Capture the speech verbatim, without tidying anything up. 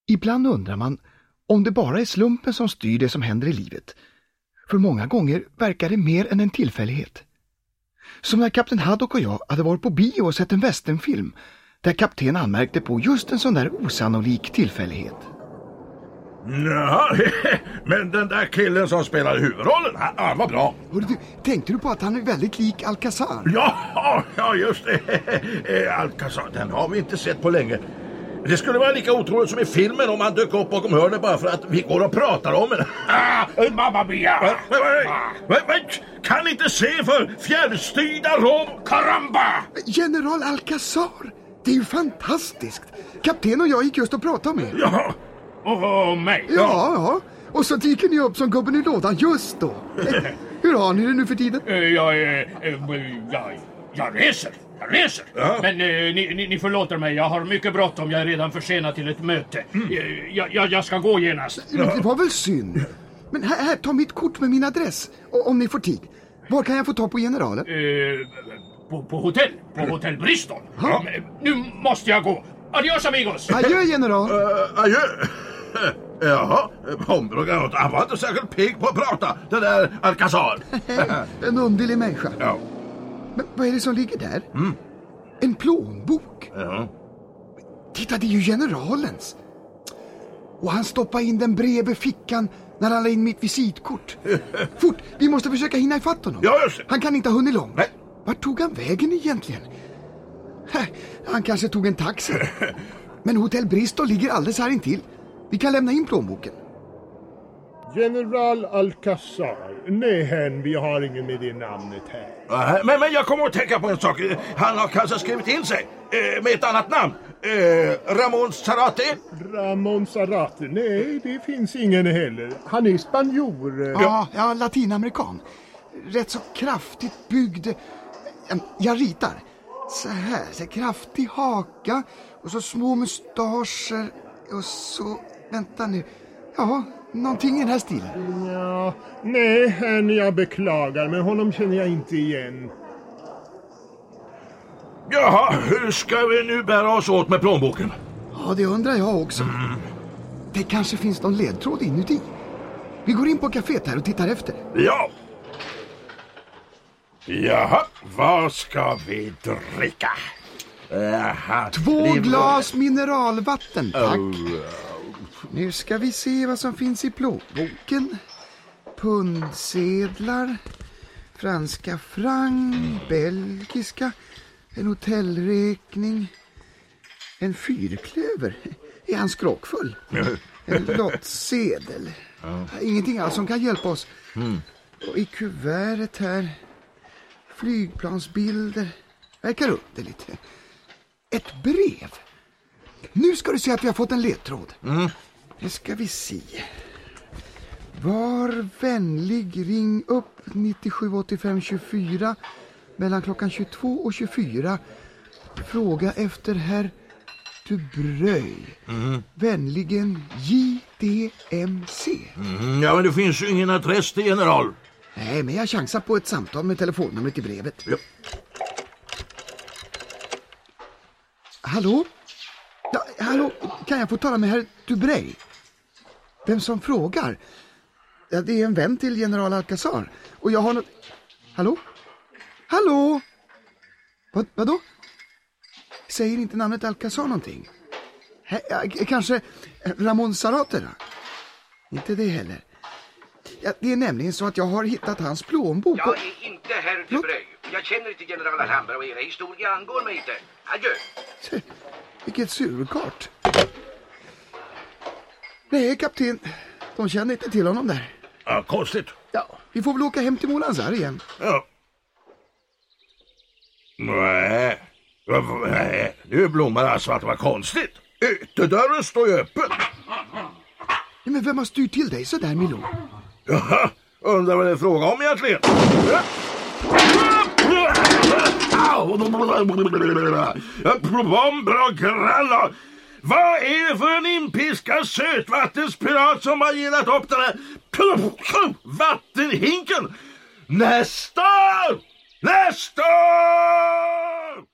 Ibland undrar man om det bara är slumpen som styr det som händer i livet. För många gånger verkar det mer än en tillfällighet. Som när kapten Haddock och jag hade varit på bio och sett en westernfilm där kapten anmärkte på just en sån där osannolik tillfällighet. Ja, men den där killen som spelar huvudrollen, han var bra. Du, tänkte du på att han är väldigt lik Alcazar? Ja, ja just det. Alcazar, den har vi inte sett på länge. Det skulle vara lika otroligt som i filmen om han dök upp bakom hörnet bara för att vi går och pratar om den. Ah, mamma mia! Kan inte se för fjärrstyrda rom. Caramba! General Alcazar! Det är ju fantastiskt. Kapten och jag gick just och pratade med. Ja. Åh, oh, mig. Ja, ja. Och så dyker ni upp som gubben i lådan just då. Hur har ni det nu för tiden? Uh, jag, uh, jag, jag reser. Jag reser. Ja. Men uh, ni, ni, ni förlåter mig. Jag har mycket bråttom. Jag är redan försenad till ett möte. Mm. Uh, jag, jag, jag ska gå genast. Det var väl synd. Men här, här, ta mitt kort med min adress. Om ni får tid. Var kan jag få ta på generalen? Uh, på, på hotell. På hotell Bristol. Ja. Nu måste jag gå. Adios amigos. Adjö general. Uh, adjö. Jaha, Hombruggan, han var inte särskilt pigg på att prata. Det där Alcazar. En underlig människa. Ja. Men vad är det som ligger där? Mm. En plånbok. Ja. Titta, det är ju generalens. Och han stoppade in den bredvid fickan när han la in mitt visitkort. Fort, vi måste försöka hinna ifatt honom. Ja, just det. Han kan inte ha hunnit långt. Nej. Vart tog han vägen egentligen? Han kanske tog en taxi. Men hotell Bristol ligger alldeles här intill. Vi kan lämna in plånboken. General Alcazar. Nej, hen, vi har ingen med det namnet här. Men, men jag kommer att tänka på en sak. Han har kanske skrivit in sig eh, med ett annat namn. Eh, Ramon Zarate. Ramon Zarate? Nej, det finns ingen heller. Han är spanjor. Ja, ja, latinamerikan. Rätt så kraftigt byggd. Jag ritar. Så här, så kraftig haka och så små mustascher och så, vänta nu, ja, någonting i den här stilen. Ja, nej, hen, jag beklagar, men honom känner jag inte igen. Jaha, hur ska vi nu bära oss åt med plånboken? Ja, det undrar jag också. Mm. Det kanske finns någon ledtråd inuti. Vi går in på kaféet här och tittar efter. Ja. Jaha, vad ska vi dricka? Jaha. Två glas mineralvatten, tack. Oh. Nu ska vi se vad som finns i plånboken. Pundsedlar, franska franc, belgiska, en hotellräkning, en fyrklöver. Är han skrockfull? En lottsedel. Ja. Ingenting alls som kan hjälpa oss. Mm. Och i kuvertet här, flygplansbilder. Verkar underligt. Ett brev. Nu ska du se att vi har fått en ledtråd. Mm. Det ska vi se. Var vänlig, ring upp nittiosju åttiofem tjugofyra mellan klockan tjugotvå och tjugofyra. Fråga efter herr Dubreuil. Mm. Vänligen J D M C. Mm. Ja, men det finns ju ingen adress till general. Nej, men jag chansar på ett samtal med telefonnumret i brevet. Ja. Hallå? Ja, hallå, kan jag få tala med herr Dubreuil? Vem som frågar? Ja, det är en vän till general Alcazar. Och jag har något... Hallå? Hallå? Vad, vadå? Säger inte namnet Alcazar någonting? He, ja, kanske Ramon Zarate då? Inte det heller. Ja, det är nämligen så att jag har hittat hans plånbok. Jag är inte herr Dubreuil. Jag känner inte general Alhambra och era historia angår mig inte. Adjö. Vilket surkart. Nej, kapten. De känner inte till honom där. Ja, konstigt. Ja, vi får väl åka hem till Molanzar igen. Ja. Nej. Nej, nu blommar alltså att det var konstigt. Ytterdörren står ju öppen. Ja, men vem har styrt till dig så där, Milo? Jaha, undrar vad det är fråga om egentligen. Bomber och gralla. Vad är det för en inpiskad sötvattenspirat som har gillat upp den här vattenhinken? Nästa! Nästa!